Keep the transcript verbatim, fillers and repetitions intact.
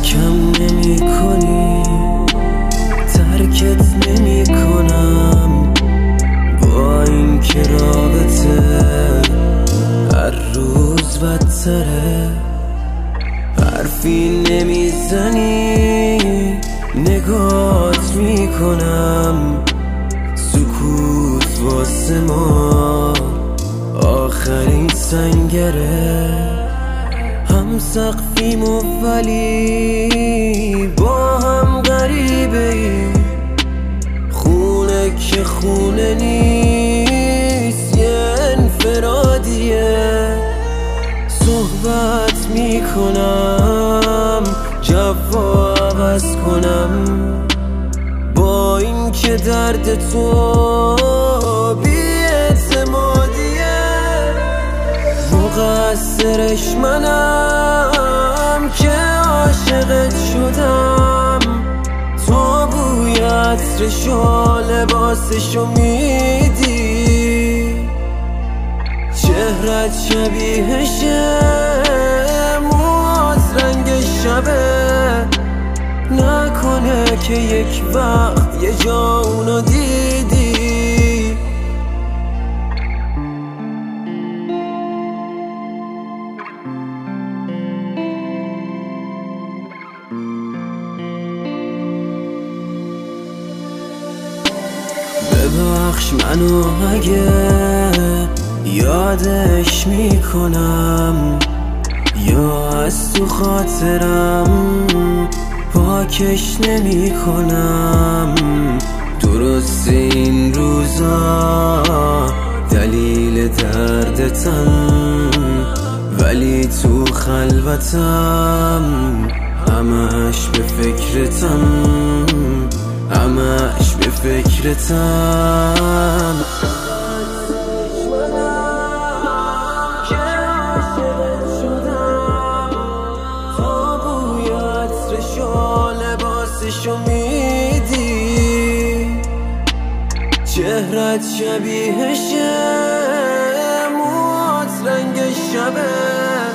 ترکم نمی کنی، ترکت نمی کنم. با این که رابطه هر روز بدتره، حرفی نمیزنی نگات میکنم. سکوت واسه ما آخرین سنگره، هم سقفیم و ولی با هم غریبه ای. خونه که خونه نیست یه انفرادیه. صحبت میکنم جواب عوض کنم، با این که درد تو بی‌اعتمادیه. مقصرش منم که عاشقت شدم. تو بوی عطرشو لباسشو میدی، چهرت شبیهشه، موهات رنگ شبه. نکنه که یک وقت یه جا اونو دیدی. ببخش منو اگه یادش میکنم، یا از تو خاطرم پاکش نمی کنم. درست این روزا دلیل دردتم، ولی تو خلوتم همش به فکرتم، همش به فکرتم. لباسشو میدی، چهرت شبیهشه، موهات رنگ شبه.